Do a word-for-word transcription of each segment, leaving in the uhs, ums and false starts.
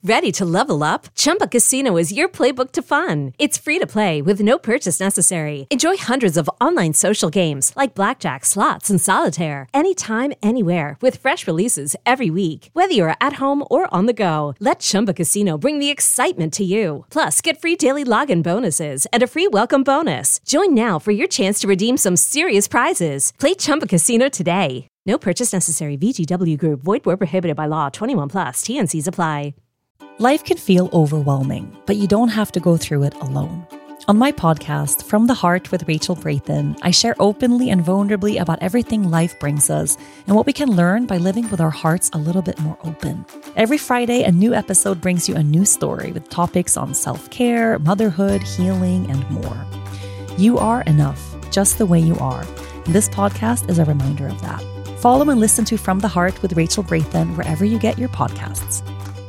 Ready to level up? Chumba Casino is your playbook to fun. It's free to play with no purchase necessary. Enjoy hundreds of online social games like blackjack, slots, and solitaire anytime, anywhere with fresh releases every week. Whether you're at home or on the go, let Chumba Casino bring the excitement to you. Plus, get free daily login bonuses and a free welcome bonus. Join now for your chance to redeem some serious prizes. Play Chumba Casino today. No purchase necessary. V G W Group. Void where prohibited by law. twenty-one plus. T N Cs apply. Life can feel overwhelming, but you don't have to go through it alone. On my podcast, From the Heart with Rachel Brathen, I share openly and vulnerably about everything life brings us and what we can learn by living with our hearts a little bit more open. Every Friday, a new episode brings you a new story with topics on self-care, motherhood, healing, and more. You are enough, just the way you are. And this podcast is a reminder of that. Follow and listen to From the Heart with Rachel Brathen wherever you get your podcasts.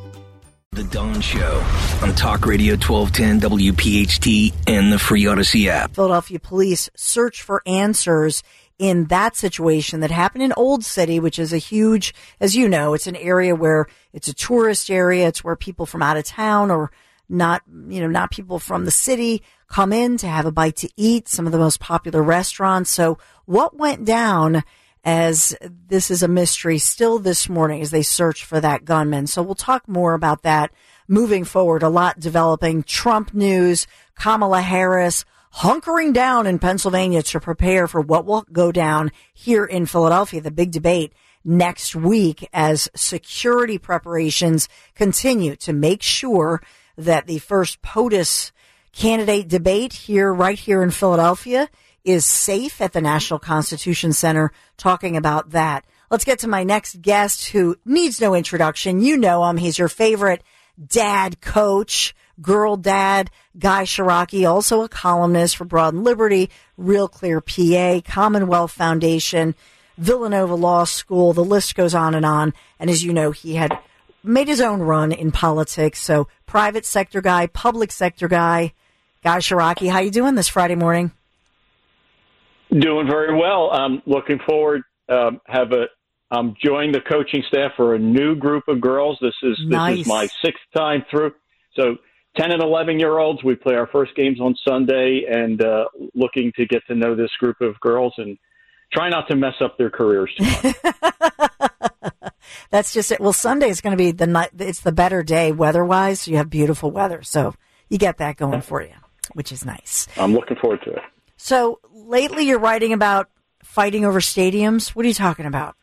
The Dawn Show on Talk Radio twelve ten W P H T and the free Odyssey app. Philadelphia police search for answers in that situation that happened in Old City, which is a huge, as you know, it's an area where it's a tourist area. It's where people from out of town or not, you know, not people from the city come in to have a bite to eat, some of the most popular restaurants. So what went down, as this is a mystery still this morning as they search for that gunman. So we'll talk more about that moving forward. A lot developing. Trump news, Kamala Harris hunkering down in Pennsylvania to prepare for what will go down here in Philadelphia, the big debate next week as security preparations continue to make sure that the first POTUS candidate debate here, right here in Philadelphia, is safe at the National Constitution Center, talking about that. Let's get to my next guest who needs no introduction. You know him. He's your favorite dad coach, girl dad, Guy Shiraki, also a columnist for Broad and Liberty, Real Clear P A, Commonwealth Foundation, Villanova Law School. The list goes on and on. And as you know, he had made his own run in politics. So private sector guy, public sector guy, Guy Shiraki. How you doing this Friday morning? Doing very well. I'm looking forward. Um, have a. I'm joining the coaching staff for a new group of girls. This is nice. This is my sixth time through. So ten and eleven year olds. We play our first games on Sunday, and uh, looking to get to know this group of girls and try not to mess up their careers too much. That's just it. Well, Sunday is going to be the night. It's the better day weather wise. So you have beautiful weather, so you get that going for you, which is nice. I'm looking forward to it. So lately you're writing about fighting over stadiums. What are you talking about?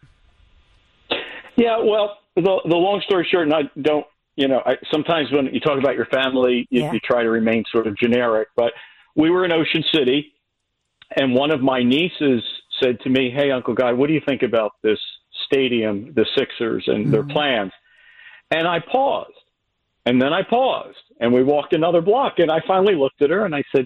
Yeah, well, the, the long story short, and I don't, you know, I, sometimes when you talk about your family, you, yeah. you try to remain sort of generic. But we were in Ocean City, and one of my nieces said to me, "Hey, Uncle Guy, what do you think about this stadium, the Sixers, and mm-hmm. their plans?" And I paused, and then I paused, and we walked another block, and I finally looked at her, and I said,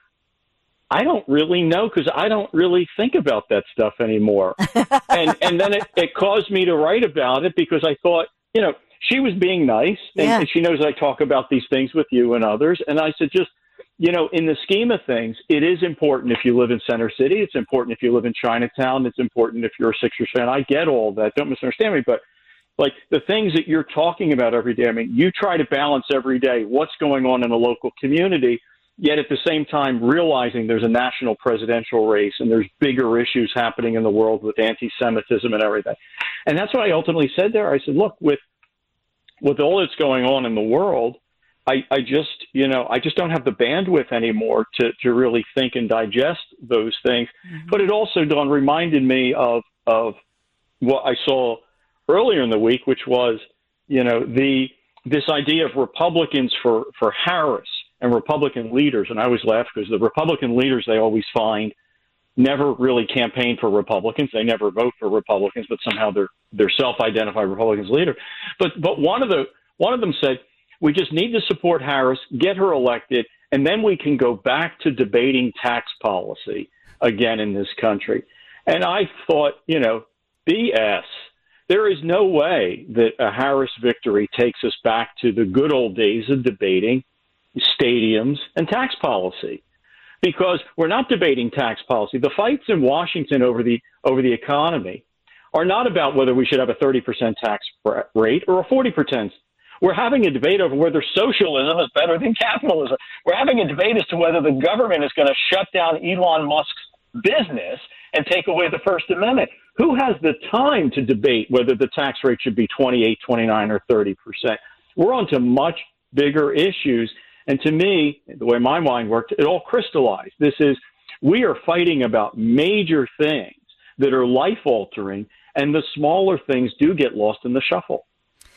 I don't really know because I don't really think about that stuff anymore. and and then it, it caused me to write about it because I thought, you know, she was being nice and, yeah. and she knows I talk about these things with you and others. And I said, just, you know, in the scheme of things, it is important if you live in Center City. It's important if you live in Chinatown. It's important if you're a Sixers fan. I get all that. Don't misunderstand me. But like the things that you're talking about every day, I mean, you try to balance every day what's going on in a local community, yet at the same time realizing there's a national presidential race and there's bigger issues happening in the world with anti-Semitism and everything. And that's what I ultimately said there. I said, look, with with all that's going on in the world, I, I just, you know, I just don't have the bandwidth anymore to, to really think and digest those things. Mm-hmm. But it also, Dawn, reminded me of, of what I saw earlier in the week, which was, you know, the this idea of Republicans for, for Harris and Republican leaders. And I always laugh because the Republican leaders they always find never really campaign for Republicans. They never vote for Republicans, but somehow they're they're self-identified Republicans leader. But but one of the one of them said, we just need to support Harris, get her elected, and then we can go back to debating tax policy again in this country. And I thought, you know, B S. There is no way that a Harris victory takes us back to the good old days of debating stadiums and tax policy, because we're not debating tax policy. The fights in Washington over the over the economy are not about whether we should have a thirty percent tax rate or a forty percent We're having a debate over whether socialism is better than capitalism. We're having a debate as to whether the government is going to shut down Elon Musk's business and take away the First Amendment. Who has the time to debate whether the tax rate should be twenty-eight, twenty-nine, or thirty percent? We're on to much bigger issues. And to me, the way my mind worked, it all crystallized. This is, we are fighting about major things that are life-altering, and the smaller things do get lost in the shuffle.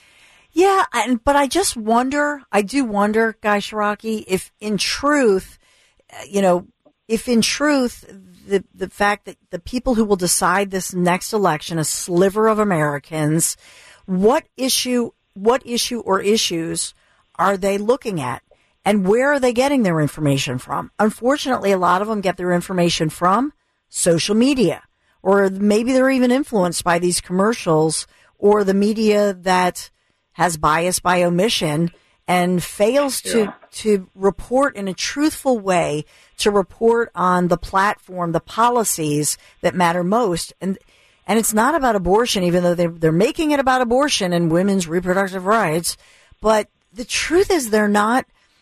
Yeah, and but I just wonder, I do wonder, Guy Shiroki, if in truth, you know, if in truth, the the fact that the people who will decide this next election, a sliver of Americans, what issue, what issue or issues are they looking at? And where are they getting their information from? Unfortunately, a lot of them get their information from social media, or maybe they're even influenced by these commercials or the media that has bias by omission and fails to, yeah. to report in a truthful way, to report on the platform, the policies that matter most. And and it's not about abortion, even though they're, they're making it about abortion and women's reproductive rights. But the truth is they're not,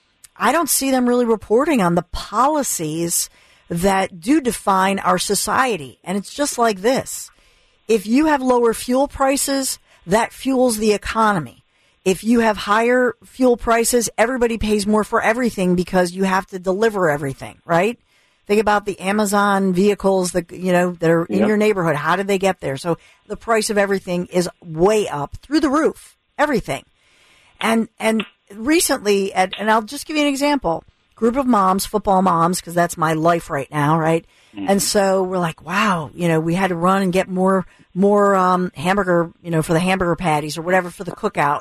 I don't see them really reporting on the policies that do define our society. And it's just like this. If you have lower fuel prices, that fuels the economy. If you have higher fuel prices, everybody pays more for everything because you have to deliver everything, right? Think about the Amazon vehicles that, you know, that are in yep. your neighborhood. How did they get there? So the price of everything is way up through the roof, everything. And, and recently, and I'll just give you an example, group of moms, football moms, because that's my life right now, right? Mm-hmm. And so we're like, wow, you know, we had to run and get more, more, um, hamburger, you know, for the hamburger patties or whatever for the cookout.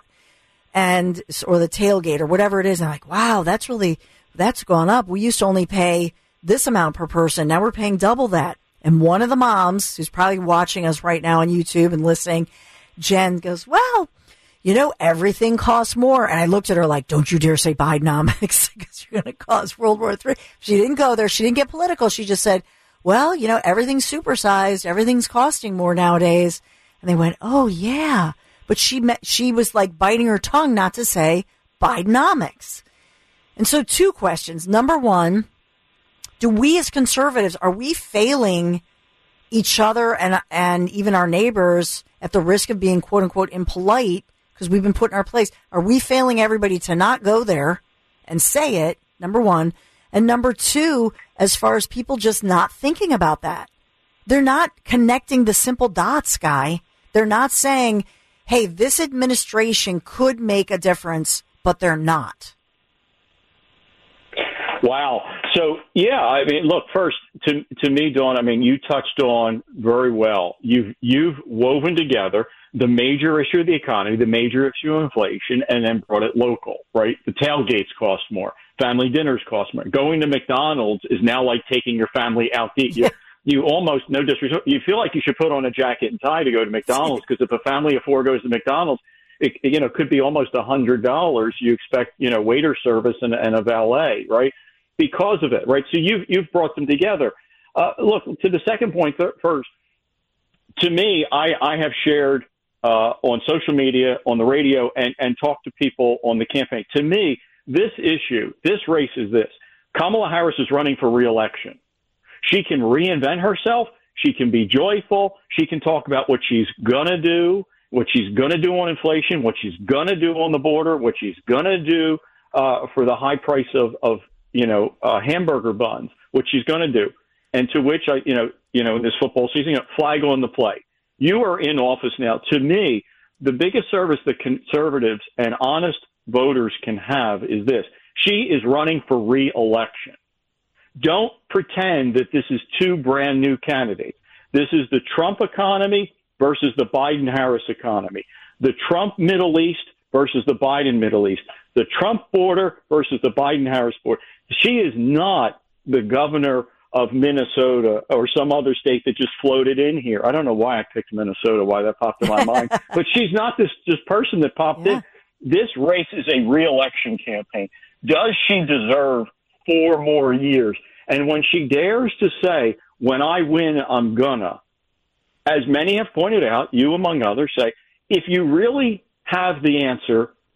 And, or the tailgate or whatever it is. And I'm like, wow, that's really, that's gone up. We used to only pay this amount per person. Now we're paying double that. And one of the moms who's probably watching us right now on YouTube and listening, Jen goes, well, you know, everything costs more. And I looked at her like, don't you dare say Bidenomics because you're going to cause World War Three. She didn't go there. She didn't get political. She just said, well, you know, everything's supersized. Everything's costing more nowadays. And they went, oh, yeah. But she met, she was like biting her tongue not to say Bidenomics. And so two questions. Number one, do we as conservatives, are we failing each other and and even our neighbors at the risk of being, quote unquote, impolite because we've been put in our place? Are we failing everybody to not go there and say it, number one? And number two, as far as people just not thinking about that, they're not connecting the simple dots, Guy. They're not saying, hey, this administration could make a difference, but they're not. Wow. So, yeah, I mean, look, first, to to me, Dawn, I mean, you touched on very well. You've, you've woven together the major issue of the economy, the major issue of inflation, and then brought it local, right? The tailgates cost more. Family dinners cost more. Going to McDonald's is now like taking your family out to eat. You, you almost, no disrespect, you feel like you should put on a jacket and tie to go to McDonald's because if a family of four goes to McDonald's, it, you know, could be almost one hundred dollars. You expect, you know, waiter service and, and a valet, right? Because of it, right? So you've, you've brought them together. Uh, look, to the second point th- first, to me, I, I have shared uh, on social media, on the radio, and, and talked to people on the campaign. To me, this issue, this race is this. Kamala Harris is running for re-election. She can reinvent herself. She can be joyful. She can talk about what she's going to do, what she's going to do on inflation, what she's going to do on the border, what she's going to do uh, for the high price of, of you know, uh, hamburger buns, what she's going to do. And to which, I, you know, you know, this football season, you know, flag on the play. You are in office now. To me, the biggest service that conservatives and honest voters can have is this. She is running for re-election. Don't pretend that this is two brand new candidates. This is the Trump economy versus the Biden-Harris economy. The Trump Middle East versus the Biden Middle East. The Trump border versus the Biden-Harris border. She is not the governor of Minnesota or some other state that just floated in here. I don't know why I picked Minnesota, why that popped in my mind. But she's not this, this person that popped yeah. in. This race is a re-election campaign. Does she deserve four more years? And when she dares to say, when I win, I'm gonna, as many have pointed out, you among others, say, if you really have the answer,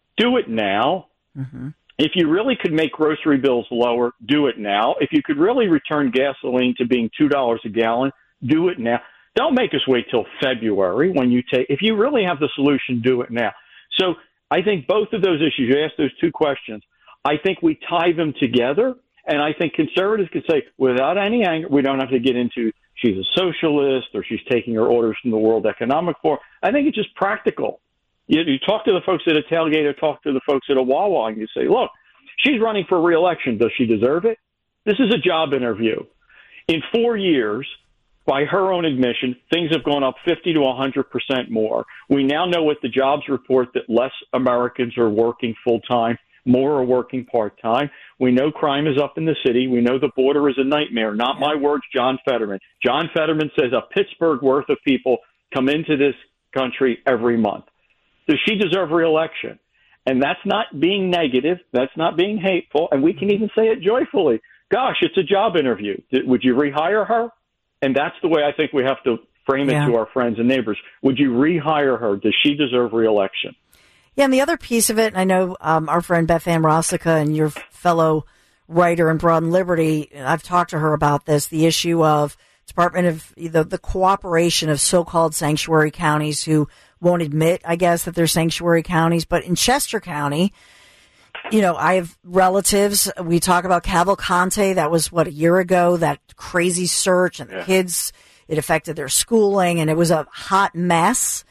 do it now. Mm-hmm. If you really could make grocery bills lower, do it now. If you could really return gasoline to being two dollars a gallon, do it now. Don't make us wait till February when you take, if you really have the solution, do it now. So I think both of those issues, you asked those two questions, I think we tie them together. And I think conservatives could say, without any anger, we don't have to get into she's a socialist or she's taking her orders from the World Economic Forum. I think it's just practical. You, you talk to the folks at a tailgate or talk to the folks at a Wawa and you say, look, she's running for re-election. Does she deserve it? This is a job interview. In four years, by her own admission, things have gone up fifty to one hundred percent more. We now know with the jobs report that less Americans are working full-time, more are working part-time. We know crime is up in the city. We know the border is a nightmare. Not my words, John Fetterman. John Fetterman says a Pittsburgh worth of people come into this country every month. Does she deserve re-election? And that's not being negative. That's not being hateful. And we can even say it joyfully. Gosh, it's a job interview. Would you rehire her? And that's the way I think we have to frame it yeah. to our friends and neighbors. Would you rehire her? Does she deserve re-election? Yeah, and the other piece of it, and I know um, our friend Beth Ann Rossica and your fellow writer in Broad and Liberty, I've talked to her about this, the issue of Department of the, the cooperation of so-called sanctuary counties who won't admit, I guess, that they're sanctuary counties. But in Chester County, you know, I have relatives. We talk about Cavalcante. That was, what, a year ago, that crazy search, and the yeah. kids, it affected their schooling, and it was a hot mess.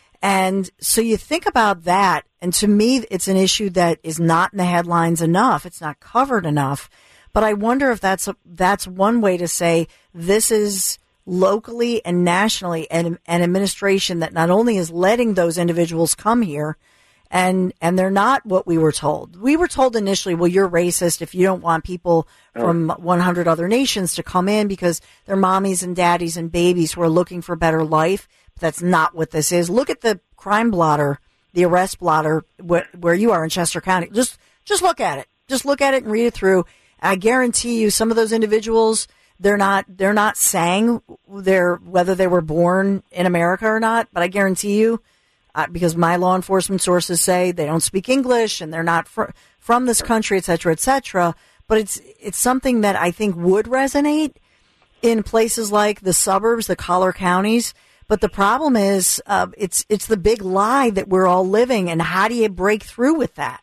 And so you think about that, and to me, it's an issue that is not in the headlines enough. It's not covered enough. But I wonder if that's a, that's one way to say this is locally and nationally an, an administration that not only is letting those individuals come here, and and they're not what we were told. We were told initially, well, you're racist if you don't want people from one hundred other nations to come in because they're mommies and daddies and babies who are looking for a better life. But that's not what this is. Look at the crime blotter, the arrest blotter, where, where you are in Chester County. Just just look at it. Just look at it and read it through. I guarantee you some of those individuals, they're not they're not saying they're whether they were born in America or not, but I guarantee you, Uh, because my law enforcement sources say they don't speak English and they're not fr- from this country, et cetera, et cetera. But it's it's something that I think would resonate in places like the suburbs, the collar counties. But the problem is uh, it's it's the big lie that we're all living. And how do you break through with that?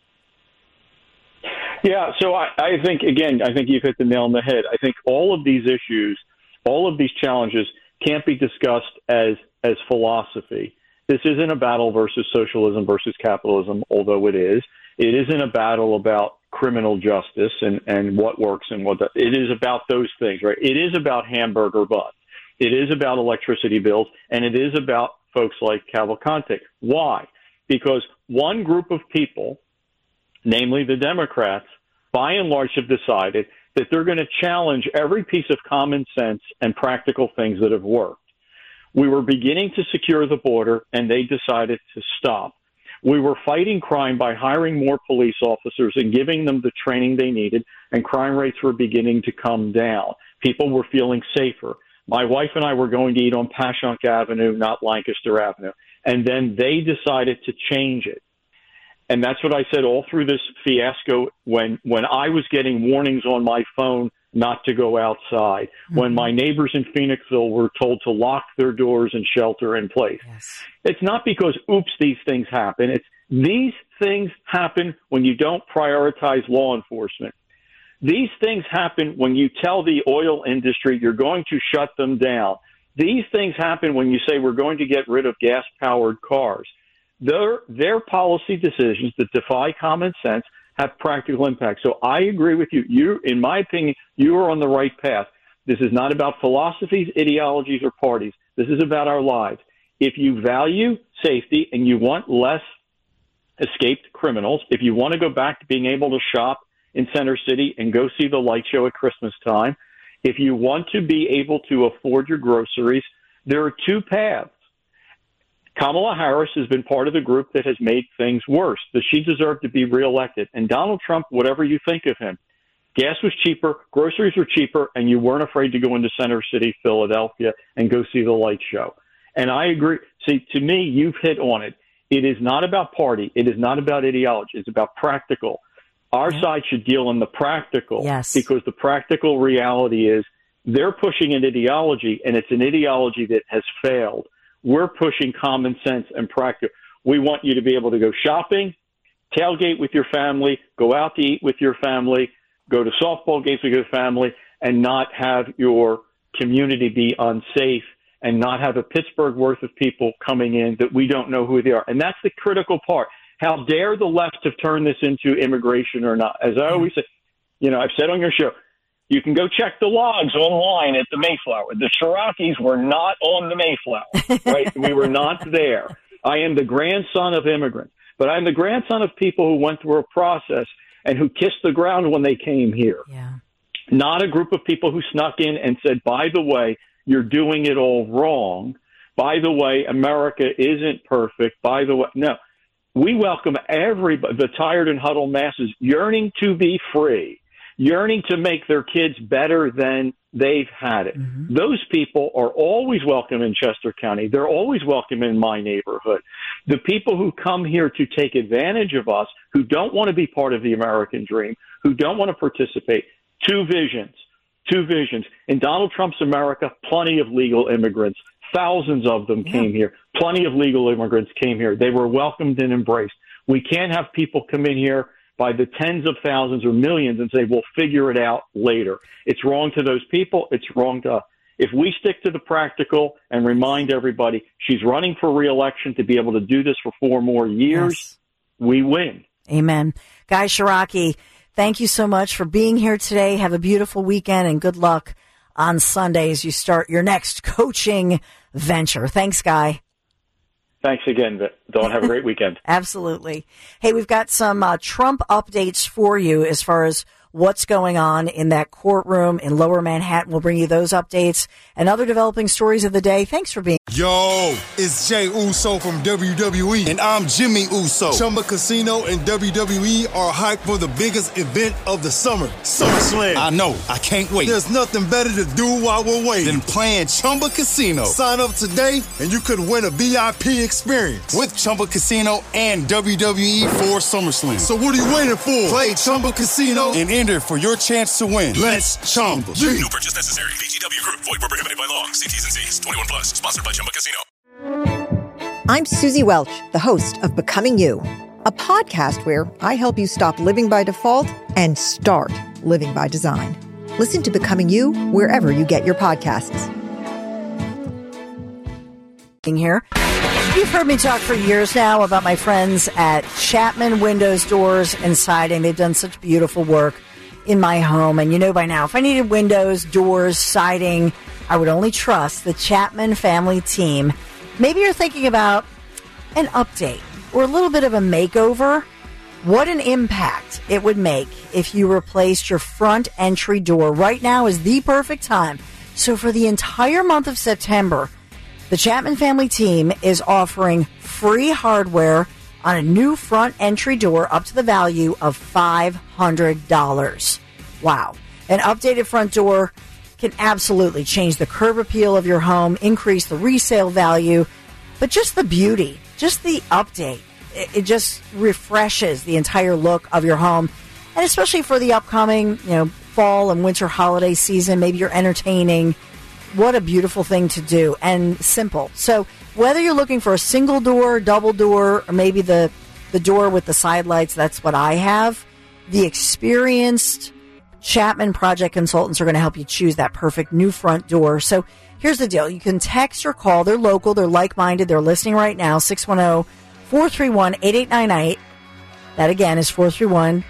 Yeah, so I, I think, again, I think you've hit the nail on the head. I think all of these issues, all of these challenges can't be discussed as as philosophy. This isn't a battle versus socialism versus capitalism, although it is. It isn't a battle about criminal justice and, and what works and what doesn't. It is about those things, right? It is about hamburger buns. It is about electricity bills, and it is about folks like Cavalcante. Why? Because one group of people, namely the Democrats, by and large have decided that they're going to challenge every piece of common sense and practical things that have worked. We were beginning to secure the border, and they decided to stop. We were fighting crime by hiring more police officers and giving them the training they needed, and crime rates were beginning to come down. People were feeling safer. My wife and I were going to eat on Passyunk Avenue, not Lancaster Avenue, and then they decided to change it. And that's what I said all through this fiasco when, when I was getting warnings on my phone not to go outside, mm-hmm. when my neighbors in Phoenixville were told to lock their doors and shelter in place. Yes. It's not because, oops, these things happen. It's these things happen when you don't prioritize law enforcement. These things happen when you tell the oil industry you're going to shut them down. These things happen when you say we're going to get rid of gas-powered cars. Their, their policy decisions that defy common sense have practical impact. So I agree with you. You, in my opinion, you are on the right path. This is not about philosophies, ideologies, or parties. This is about our lives. If you value safety and you want less escaped criminals, if you want to go back to being able to shop in Center City and go see the light show at Christmas time, if you want to be able to afford your groceries, there are two paths. Kamala Harris has been part of the group that has made things worse. Does she deserve to be reelected? And Donald Trump, whatever you think of him, gas was cheaper, groceries were cheaper, and you weren't afraid to go into Center City, Philadelphia, and go see the light show. And I agree. See, to me, you've hit on it. It is not about party. It is not about ideology. It's about practical. Our yeah. side should deal in the practical, yes. because the practical reality is they're pushing an ideology, and it's an ideology that has failed. We're pushing common sense and practical. We want you to be able to go shopping, tailgate with your family, go out to eat with your family, go to softball games with your family, and not have your community be unsafe, and not have a Pittsburgh worth of people coming in that we don't know who they are. And that's the critical part. How dare the left have turned this into immigration or not? As I always say, you know, I've said on your show, you can go check the logs online at the Mayflower. The Cherokees were not on the Mayflower, right? We were not there. I am the grandson of immigrants, but I'm the grandson of people who went through a process and who kissed the ground when they came here. Yeah. Not a group of people who snuck in and said, by the way, you're doing it all wrong. By the way, America isn't perfect. By the way, no. We welcome everybody, the tired and huddled masses, yearning to be free, yearning to make their kids better than they've had it. Mm-hmm. Those people are always welcome in Chester County. They're always welcome in my neighborhood. The people who come here to take advantage of us, who don't want to be part of the American dream, who don't want to participate, two visions. Two visions. In Donald Trump's America, plenty of legal immigrants. Thousands of them yeah. came here. Plenty of legal immigrants came here. They were welcomed and embraced. We can't have people come in here by the tens of thousands or millions and say, we'll figure it out later. It's wrong to those people. It's wrong to us. If we stick to the practical and remind everybody she's running for re-election to be able to do this for four more years, yes. we win. Amen. Guy Ciarrocchi, thank you so much for being here today. Have a beautiful weekend and good luck on Sunday as you start your next coaching venture. Thanks, Guy. Thanks again, Dawn. Have a great weekend. Absolutely. Hey, we've got some uh, Trump updates for you as far as what's going on in that courtroom in Lower Manhattan. We'll bring you those updates and other developing stories of the day. Thanks for being Yo, it's Jay Uso from W W E, and I'm Jimmy Uso. Chumba Casino and W W E are hyped for the biggest event of the summer, SummerSlam. I know, I can't wait. There's nothing better to do while we're waiting than playing Chumba Casino. Sign up today, and you could win a V I P experience with Chumba Casino and W W E for SummerSlam. So what are you waiting for? Play Chumba Casino and enter for your chance to win. Let's Chumba. No purchase necessary. V G W Group. Void where prohibited by law. See T's and C's. twenty-one plus. Sponsored by Chumba Casino. I'm Susie Welch, the host of Becoming You, a podcast where I help you stop living by default and start living by design. Listen to Becoming You wherever you get your podcasts. Here. You've heard me talk for years now about my friends at Chapman Windows, Doors, and Siding. They've done such beautiful work in my home. And you know by now, if I needed windows, doors, siding, I would only trust the Chapman family team. Maybe you're thinking about an update or a little bit of a makeover. What an impact it would make if you replaced your front entry door. Right now is the perfect time. So for the entire month of September, the Chapman family team is offering free hardware on a new front entry door up to the value of five hundred dollars. Wow. An updated front door can absolutely change the curb appeal of your home, increase the resale value, but just the beauty, just the update, it, it just refreshes the entire look of your home. And especially for the upcoming, you know, fall and winter holiday season, maybe you're entertaining. What a beautiful thing to do, and simple. So whether you're looking for a single door, double door, or maybe the, the door with the side lights, that's what I have. The experienced Chapman project consultants are going to help you choose that perfect new front door. So here's the deal. You can text or call. They're local. They're like-minded. They're listening right now. six one zero, four three one, eight eight nine eight. That again is four three one,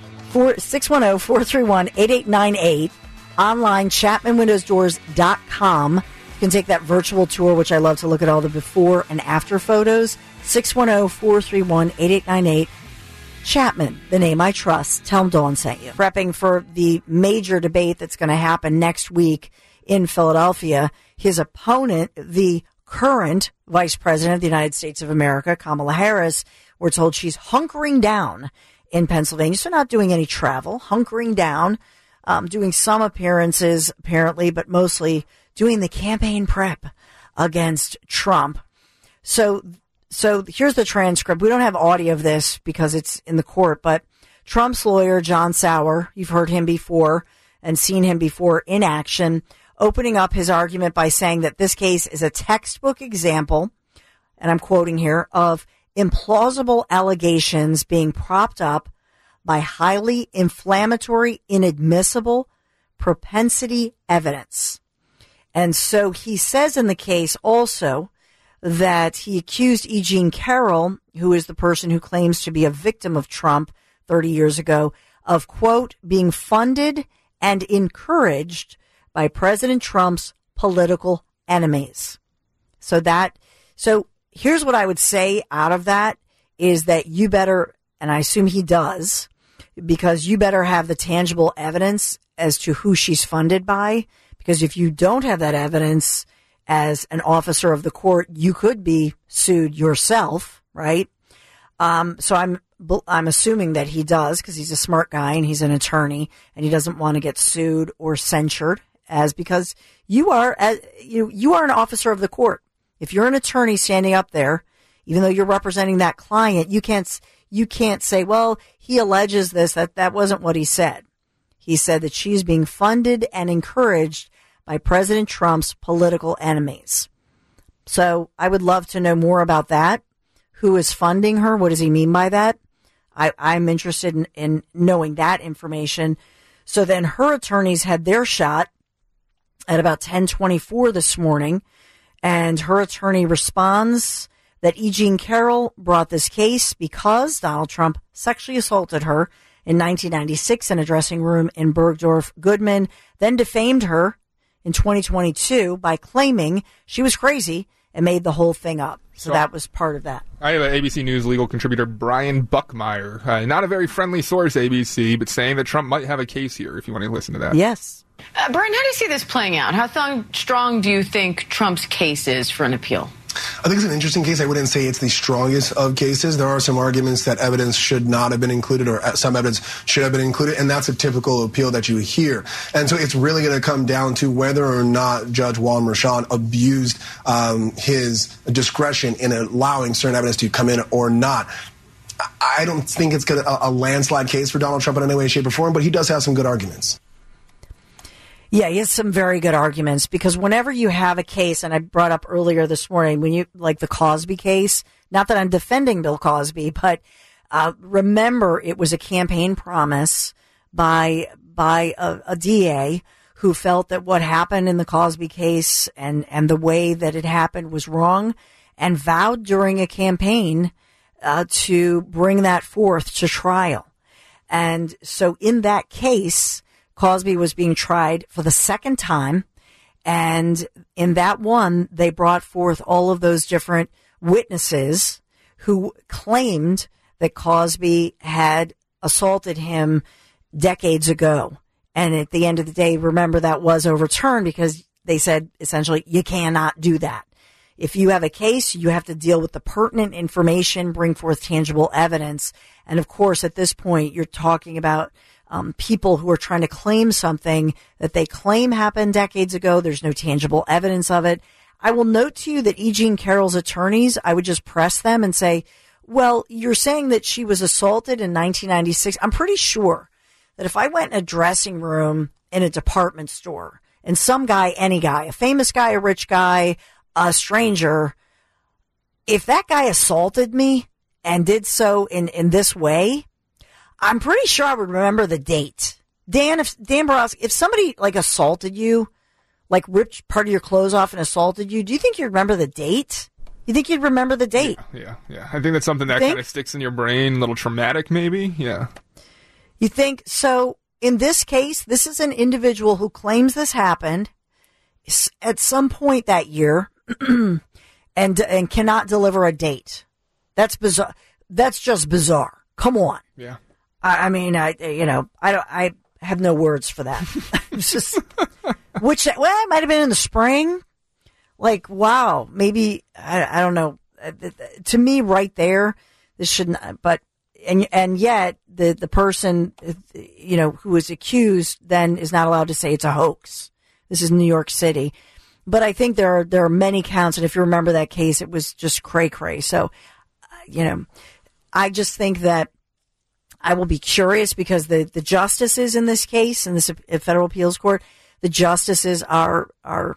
six one zero, four three one, eight eight nine eight. Online, chapman windows doors dot com. You can take that virtual tour, which I love to look at all the before and after photos. six one zero, four three one, eight eight nine eight. Chapman, the name I trust. Tell them Dawn sent you. Prepping for the major debate that's going to happen next week in Philadelphia. His opponent, the current Vice President of the United States of America, Kamala Harris, we're told she's hunkering down in Pennsylvania. So not doing any travel, hunkering down. Um, doing some appearances, apparently, but mostly doing the campaign prep against Trump. So so here's the transcript. We don't have audio of this because it's in the court, but Trump's lawyer, John Sauer, you've heard him before and seen him before in action, opening up his argument by saying that this case is a textbook example, and I'm quoting here, of implausible allegations being propped up by highly inflammatory, inadmissible propensity evidence. And so he says in the case also that he accused E. Jean Carroll, who is the person who claims to be a victim of Trump thirty years ago, of, quote, being funded and encouraged by President Trump's political enemies. So that, so here's what I would say out of that is that you better, and I assume he does, because you better have the tangible evidence as to who she's funded by, because if you don't have that evidence as an officer of the court, you could be sued yourself, right? Um, so I'm, I'm assuming that he does, because he's a smart guy and he's an attorney and he doesn't want to get sued or censured, as because you are, as, you, you are an officer of the court. If you're an attorney standing up there, even though you're representing that client, you can't, you can't say, well, he alleges this, that that wasn't what he said. He said that she's being funded and encouraged by President Trump's political enemies. So I would love to know more about that. Who is funding her? What does he mean by that? I, I'm interested in, in knowing that information. So then her attorneys had their shot at about ten twenty-four this morning, and her attorney responds that E. Jean Carroll brought this case because Donald Trump sexually assaulted her in nineteen ninety-six in a dressing room in Bergdorf Goodman, then defamed her in twenty twenty-two by claiming she was crazy and made the whole thing up. So, so that was part of that. I have A B C News legal contributor Brian Buckmeyer. Uh, not a very friendly source, A B C, but saying that Trump might have a case here, if you want to listen to that. Yes. Uh, Brian, how do you see this playing out? How th- strong do you think Trump's case is for an appeal? I think it's an interesting case. I wouldn't say it's the strongest of cases. There are some arguments that evidence should not have been included, or some evidence should have been included, and that's a typical appeal that you hear. And so it's really going to come down to whether or not Judge Juan Merchan abused um, his discretion in allowing certain evidence to come in or not. I don't think it's gonna, a, a landslide case for Donald Trump in any way, shape, or form, but he does have some good arguments. Yeah, he has some very good arguments, because whenever you have a case, and I brought up earlier this morning, when you, like the Cosby case, not that I'm defending Bill Cosby, but uh, remember it was a campaign promise by, by a, a D A who felt that what happened in the Cosby case and, and the way that it happened was wrong, and vowed during a campaign uh, to bring that forth to trial. And so in that case, Cosby was being tried for the second time, and in that one, they brought forth all of those different witnesses who claimed that Cosby had assaulted him decades ago. And at the end of the day, remember, that was overturned because they said, essentially, you cannot do that. If you have a case, you have to deal with the pertinent information, bring forth tangible evidence. And of course, at this point, you're talking about Um, people who are trying to claim something that they claim happened decades ago. There's no tangible evidence of it. I will note to you that E. Jean Carroll's attorneys, I would just press them and say, well, you're saying that she was assaulted in nineteen ninety-six. I'm pretty sure that if I went in a dressing room in a department store and some guy, any guy, a famous guy, a rich guy, a stranger, if that guy assaulted me and did so in, in this way, I'm pretty sure I would remember the date. Dan, if Dan Borowski, if somebody like assaulted you, like ripped part of your clothes off and assaulted you, do you think you'd remember the date? You think you'd remember the date? Yeah, yeah. yeah. I think that's something that kind of sticks in your brain, a little traumatic maybe. Yeah. You think so? In this case, this is an individual who claims this happened at some point that year and and cannot deliver a date. That's bizarre. That's just bizarre. Come on. Yeah. I mean, I, you know, I don't, I have no words for that. It's just, which, well, it might have been in the spring. Like, wow, maybe, I, I don't know. To me, right there, this shouldn't, but, and, and yet the, the person, you know, who is accused then is not allowed to say it's a hoax. This is New York City. but I think there are there are many counts, and if you remember that case, it was just cray cray. So, uh, you know, I just think that I will be curious because the the justices in this case, in this federal appeals court, the justices are are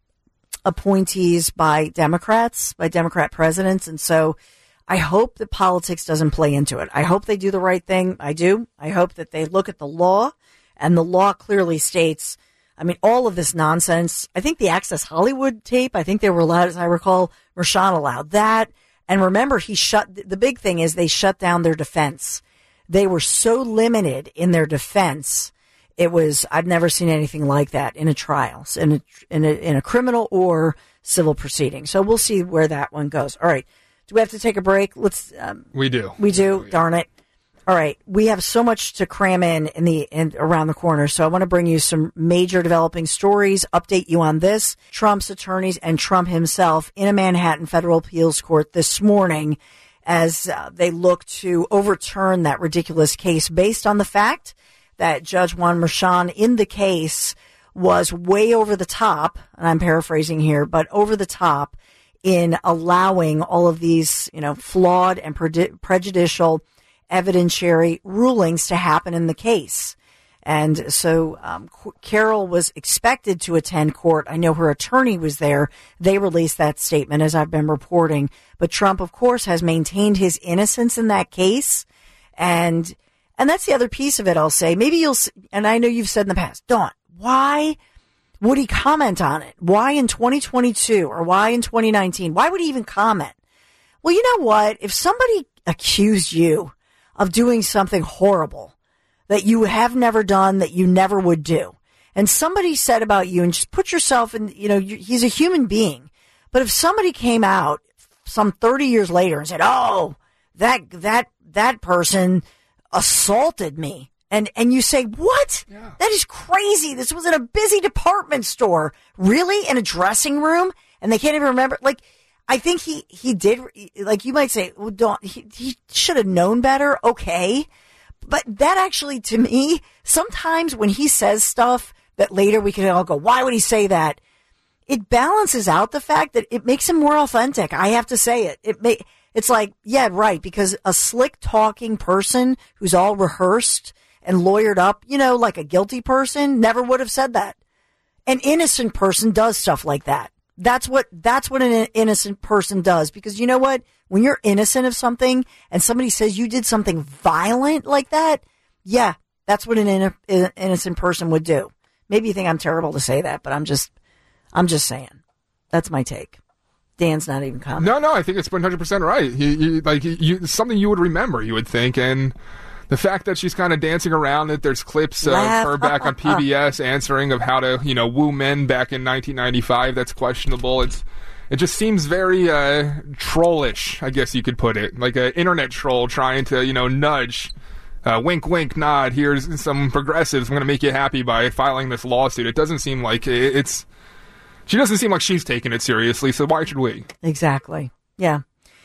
appointees by Democrats, by Democrat presidents, and so I hope that politics doesn't play into it. I hope they do the right thing. I do. I hope that they look at the law, and the law clearly states, I mean, all of this nonsense. I think the Access Hollywood tape, I think they were allowed, as I recall, Rashawn allowed that. And remember, he shut, the big thing is they shut down their defense. They were so limited in their defense. It was, I've never seen anything like that in a trial, in a, in a, in a criminal or civil proceeding. So we'll see where that one goes. All right. Do we have to take a break? Let's. Um, we do. We do. Yeah. Darn it. All right. We have so much to cram in in the in, around the corner. So I want to bring you some major developing stories, update you on this. Trump's attorneys and Trump himself in a Manhattan federal appeals court this morning as uh, they look to overturn that ridiculous case based on the fact that Judge Juan Merchan in the case was way over the top, and I'm paraphrasing here, but over the top in allowing all of these, you know, flawed and pre- prejudicial evidentiary rulings to happen in the case. And so um, Carol was expected to attend court. I know her attorney was there. They released that statement, as I've been reporting. But Trump, of course, has maintained his innocence in that case. And and that's the other piece of it, I'll say. Maybe you'll, and I know you've said in the past, Dawn, why would he comment on it? Why in twenty twenty-two or why in twenty nineteen? Why would he even comment? Well, you know what? If somebody accused you of doing something horrible that you have never done, that you never would do, and somebody said about you, and just put yourself in, you know, you, he's a human being. But if somebody came out some thirty years later and said, oh, that, that, that person assaulted me. And and you say, what? Yeah. That is crazy. This was in a busy department store. Really? In a dressing room? And they can't even remember. Like, I think he, he did, like you might say, well, don't, he, he should have known better. Okay. But that actually, to me, sometimes when he says stuff that later we can all go, why would he say that? It balances out the fact that it makes him more authentic. I have to say it. It may, it's like, yeah, right. Because a slick talking person who's all rehearsed and lawyered up, you know, like a guilty person, never would have said that. An innocent person does stuff like that. That's what, that's what an innocent person does. Because you know what? When you're innocent of something and somebody says you did something violent like that, yeah, that's what an in- innocent person would do. Maybe you think I'm terrible to say that, but I'm just, I'm just saying. That's my take. Dan's not even commenting. No, no, I think it's one hundred percent right. You, you, like, you, something you would remember, you would think, and the fact that she's kind of dancing around it, there's clips of her back on P B S answering of how to, you know, woo men back in nineteen ninety-five. That's questionable. It's, it just seems very uh, trollish, I guess you could put it. Like an internet troll trying to, you know, nudge, uh, wink, wink, nod. Here's some progressives. I'm going to make you happy by filing this lawsuit. It doesn't seem like it, it's, she doesn't seem like she's taking it seriously, so why should we? Exactly. Yeah,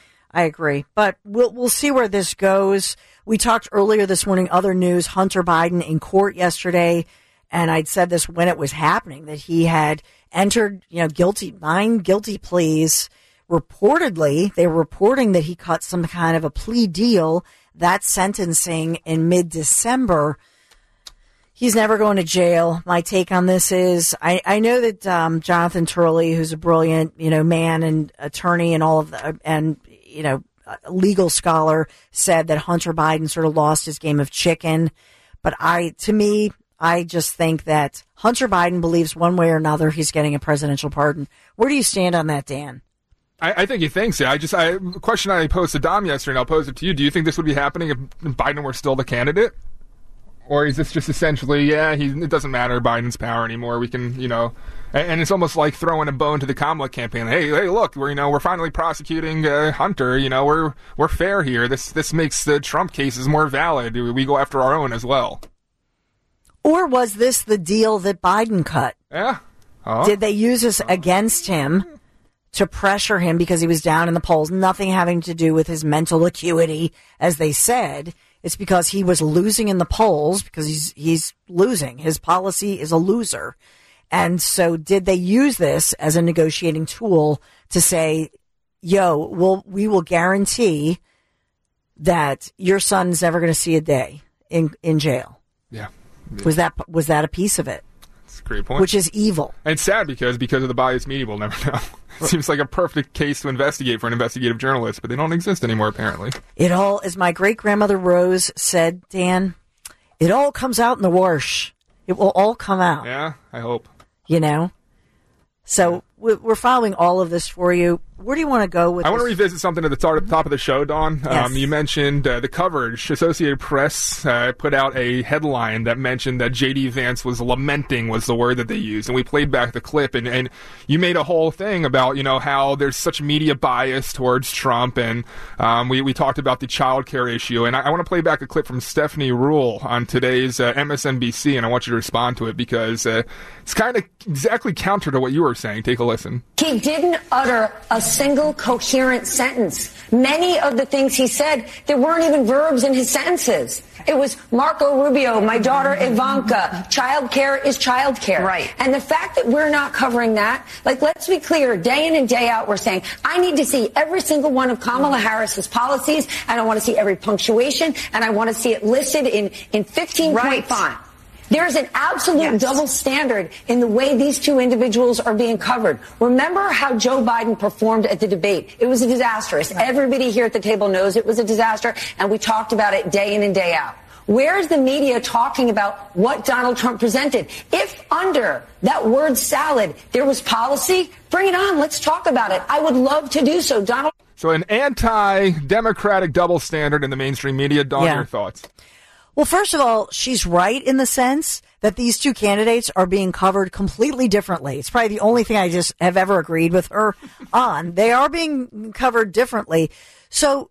I agree. But we'll we'll see where this goes. We talked earlier this morning, other news, Hunter Biden in court yesterday, and I'd said this when it was happening, that he had entered, you know, guilty, nine guilty pleas. Reportedly, they were reporting that he cut some kind of a plea deal, that sentencing in mid-December. He's never going to jail. My take on this is, I, I know that um, Jonathan Turley, who's a brilliant, you know, man and attorney and all of the, and, you know, a legal scholar, said that Hunter Biden sort of lost his game of chicken. But I, to me, I just think that Hunter Biden believes one way or another he's getting a presidential pardon. Where do you stand on that, Dan? I, I think he thinks it. I just, I, the question I posed to Dom yesterday, and I'll pose it to you. Do you think this would be happening if Biden were still the candidate? Or is this just essentially, yeah, he, it doesn't matter, Biden's power anymore. We can, you know, and, and it's almost like throwing a bone to the Kamala campaign. Hey, hey, look, we're, you know, we're finally prosecuting uh, Hunter. You know, we're we're fair here. This this makes the Trump cases more valid. We go after our own as well. Or was this the deal that Biden cut? Yeah. Uh-huh. Did they use this against him to pressure him because he was down in the polls? Nothing having to do with his mental acuity, as they said. It's because he was losing in the polls, because he's he's losing. His policy is a loser. And so did they use this as a negotiating tool to say, yo, we'll, we will guarantee that your son's never going to see a day in, in jail? Yeah. Was that, was that a piece of it? That's a great point. Which is evil. And sad because, because of the biased media, we'll never know. It seems like a perfect case to investigate for an investigative journalist, but they don't exist anymore, apparently. It all, as my great-grandmother Rose said, Dan, it all comes out in the wash. It will all come out. Yeah, I hope. You know? So we're following all of this for you. Where do you want to go with I this? want to revisit something at the top, top of the show, Dawn. Yes. Um, you mentioned uh, the coverage. Associated Press uh, put out a headline that mentioned that J D. Vance was lamenting, was the word that they used. And we played back the clip, and, and you made a whole thing about, you know, how there's such media bias towards Trump. And um, we, we talked about the child care issue. And I, I want to play back a clip from Stephanie Ruhle on today's uh, M S N B C, and I want you to respond to it because uh, it's kind of exactly counter to what you were saying. Take a listen. He didn't utter a single coherent sentence. Many of the things he said, there weren't even verbs in his sentences. It was Marco Rubio, my daughter Ivanka, childcare is childcare. Right. And the fact that we're not covering that, like, let's be clear, day in and day out, we're saying, I need to see every single one of Kamala Harris's policies, and I want to see every punctuation, and I want to see it listed in, in fifteen point Right. font. There's an absolute Yes. double standard in the way these two individuals are being covered. Remember how Joe Biden performed at the debate. It was a disastrous. Right. Everybody here at the table knows it was a disaster, and we talked about it day in and day out. Where is the media talking about what Donald Trump presented? If under that word salad there was policy, bring it on. Let's talk about it. I would love to do so. Donald. So an anti-democratic double standard in the mainstream media. Dawn, Yeah. your thoughts? Well, first of all, she's right in the sense that these two candidates are being covered completely differently. It's probably the only thing I just have ever agreed with her on. They are being covered differently. So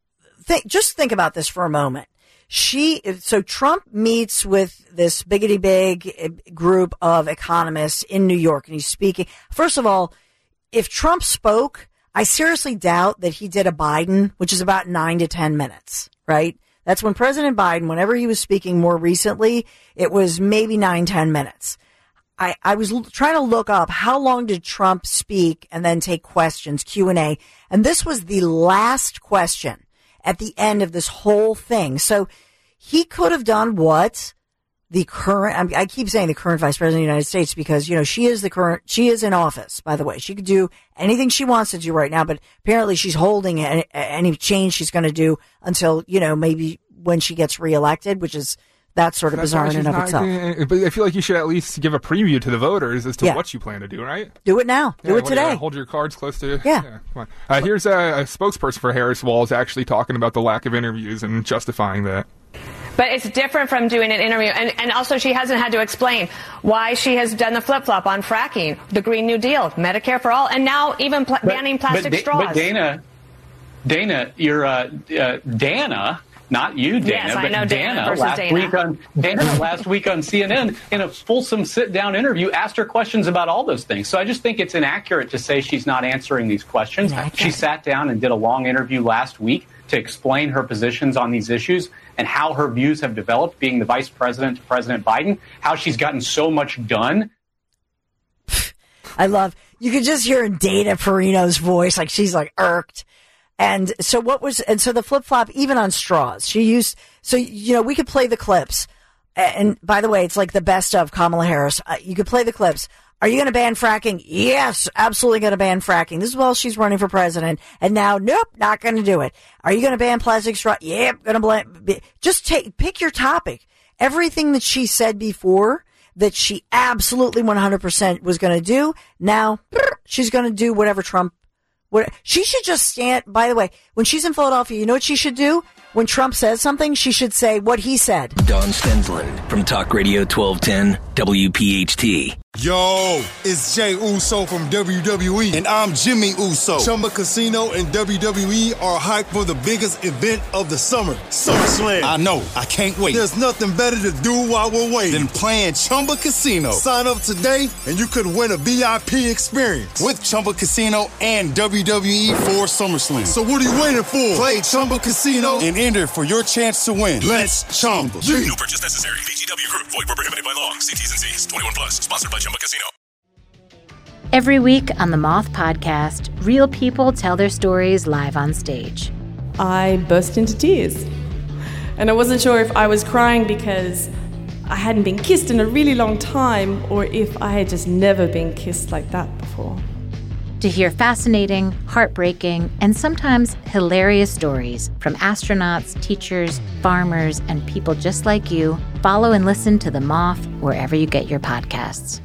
th- just think about this for a moment. She, so Trump meets with this biggity big group of economists in New York, and he's speaking. First of all, if Trump spoke, I seriously doubt that he did a Biden, which is about nine to ten minutes, right? That's when President Biden, whenever he was speaking more recently, it was maybe nine, ten minutes. I, I was l- trying to look up how long did Trump speak and then take questions, Q and A. And this was the last question at the end of this whole thing. So he could have done what the current, I, mean, I keep saying the current vice president of the United States because, you know, she is the current, she is in office, by the way. She could do anything she wants to do right now, but apparently she's holding any, any change she's going to do until, you know, maybe when she gets reelected, which is, that's sort of That's bizarre why in and she's of not- itself. But I feel like you should at least give a preview to the voters as to Yeah. what you plan to do, right? Do it now. Do Yeah, it what do you, today. uh, hold your cards close to. Yeah. come on. Uh, here's a, a spokesperson for Harris Walls actually talking about the lack of interviews and justifying that. But it's different from doing an interview. And, and also she hasn't had to explain why she has done the flip-flop on fracking, the Green New Deal, Medicare for all, and now even pl- banning plastic but, straws. But Dana, Dana, you're uh, uh, Dana, not you, Dana, Yes, I but know Dana Dana versus last Dana. week on Dana last week on C N N in a fulsome sit-down interview asked her questions about all those things. So I just think it's inaccurate to say she's not answering these questions. She sat down and did a long interview last week to explain her positions on these issues and how her views have developed, being the vice president to President Biden, how she's gotten so much done. I love, you could just hear in Dana Perino's voice, like she's like irked. And so what was, and so the flip flop, even on straws, she used, so, you know, we could play the clips. And by the way, it's like the best of Kamala Harris. Uh, you could play the clips. Are you going to ban fracking? Yes, absolutely going to ban fracking. This is while she's running for president. And now, nope, not going to do it. Are you going to ban plastic straw? Yep, going to blame. Just take, pick your topic. Everything that she said before that she absolutely one hundred percent was going to do. Now she's going to do whatever Trump, what she should just stand. By the way, when she's in Philadelphia, you know what she should do? When Trump says something, she should say what he said. Dawn Stensland from Talk Radio twelve ten W P H T. Yo, it's Jay Uso from W W E, and I'm Jimmy Uso. Chumba Casino and W W E are hyped for the biggest event of the summer, SummerSlam. I know, I can't wait. There's nothing better to do while we're waiting than playing Chumba Casino. Sign up today, and you could win a V I P experience with Chumba Casino and W W E for SummerSlam. So what are you waiting for? Play Chumba Casino and enter for your chance to win. Let's Chumba. No purchase necessary. V G W Group. Void where prohibited by law. See T's and C's. twenty-one plus. Sponsored by Chumba Casino. Every week on the Moth Podcast, real people tell their stories live on stage. I burst into tears. And I wasn't sure if I was crying because I hadn't been kissed in a really long time or if I had just never been kissed like that before. To hear fascinating, heartbreaking, and sometimes hilarious stories from astronauts, teachers, farmers, and people just like you, follow and listen to The Moth wherever you get your podcasts.